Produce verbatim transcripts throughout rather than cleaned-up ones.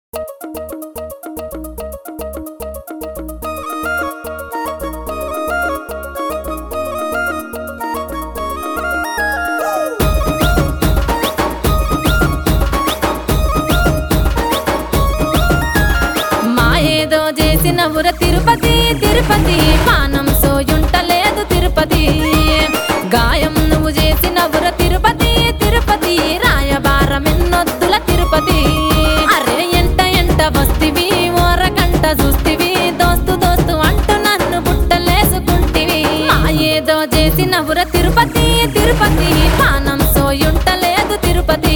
మాయేదో చేసినవుర తిరుపతి తిరుపతి పానం సోయుంటలేదు తిరుపతి గాయం నువ్వు చేసినవుర తిరుపతి తిరుపతి రాయబారమెన్నొద్దుల తిరుపతి అరే ఎంట ఎంట వస్తివి ఓరకంట చూస్తివి దోస్తు దోస్తు అంటూ నన్ను బుట్టలేసుకుంటివి మాయేదో చేసినవుర తిరుపతి తిరుపతి పానం సోయుంటలేదు తిరుపతి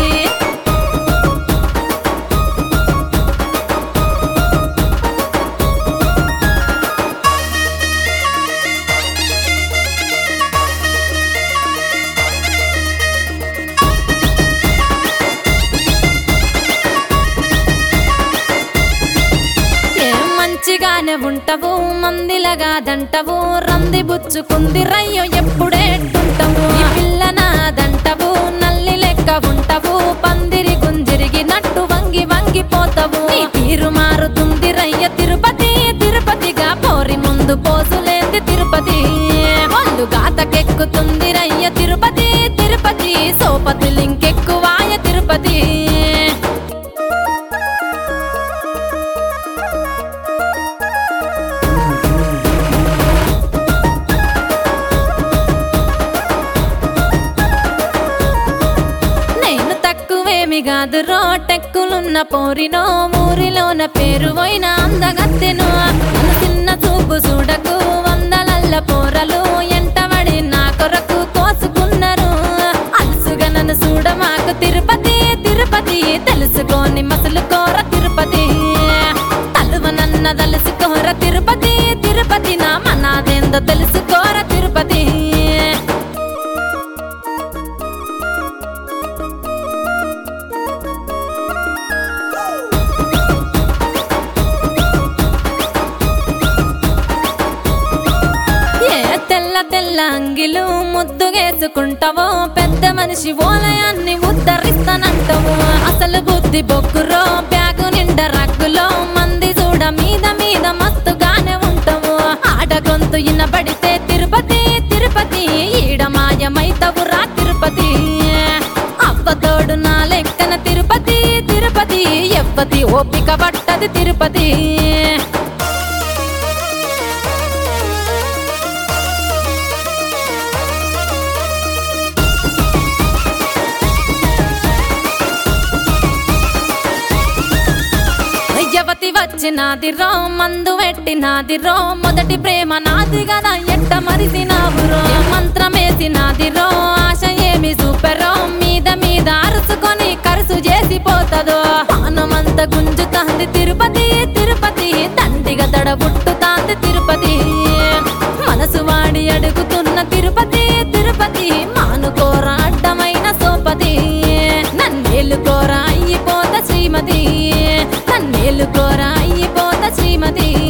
మంచిగానే ఉంటావు మందిలగాదంటవు రంది బుచ్చుకుంది రయ్యో ఎప్పుడేట్టుంటావు ఈ పిల్లనాదంటవు నల్లి లెక్క ఉంటావు పందిరి గుంజిరిగినట్టు వంగి వంగిపోతావు నీ తీరు మారుతుంది రయ్య తిరుపతి తిరుపతిగా పోరి ముందు పోసులేంది తిరుపతి ఒళ్ళు గాతకెక్కుతుంది రయ్య తిరుపతి తిరుపతి సోపతులింకెక్కువాయ తిరుపతి కాదు రోటెక్కులున్న పోరినో ఊరిలోన పేరు పోయిన అందగత్తెను చిన్న చూపు చూడకు వందలల్ల పోరలు ఎంటబడి నా కొరకు కోసుకున్నారు అలసుగా నన్ను చూడ మాకు తిరుపతి తిరుపతి తెలుసుకొని మసలు కోర తిరుపతి తలువ నన్న తలుసుకోర తిరుపతి తిరుపతి నా మనాదేందో తెలుసుకోర తిరుపతి తెల్ల అంగిలు ముద్దుగేసుకుంటావో పెద్ద మనిషి ఓలయాన్ని ఉద్ధరిస్తానంటావు అసలు బుద్ధి బొక్కురో బ్యాగు నిండా రగ్గులో మంది చూడ మీద మీద మస్తుగానే ఉంటావు ఆడ గొంతు ఇనబడితే తిరుపతి తిరుపతి ఈడ మాయమైతవు రా తిరుపతి అవ్వతోడు నా లెక్కన తిరుపతి తిరుపతి ఎవ్వతి ఓపిక పట్టది తిరుపతి యవతి వచ్చినాది రో మందు పెట్టినాది రో మొదటి ప్రేమ నాది గదా ఎట్ట మరిసినావు రో మంత్రమేసినాది రో ఆశ ఏమి చూపెరో మీద మీద అరుచుకొని కరుసు చేసిపోతదో పానమంత గుంజుతాంది తిరుపతి తిరుపతి దండిగా దడబుట్టుతాంది తిరుపతి మనసు వాడి అడుగుతున్న తిరుపతి తిరుపతి మానుకోర అడ్డమైన సోపతి నన్నేలుకోర అయ్యిపోత శ్రీమతి నన్నేలుకోర అయ్యిపోత శ్రీమతి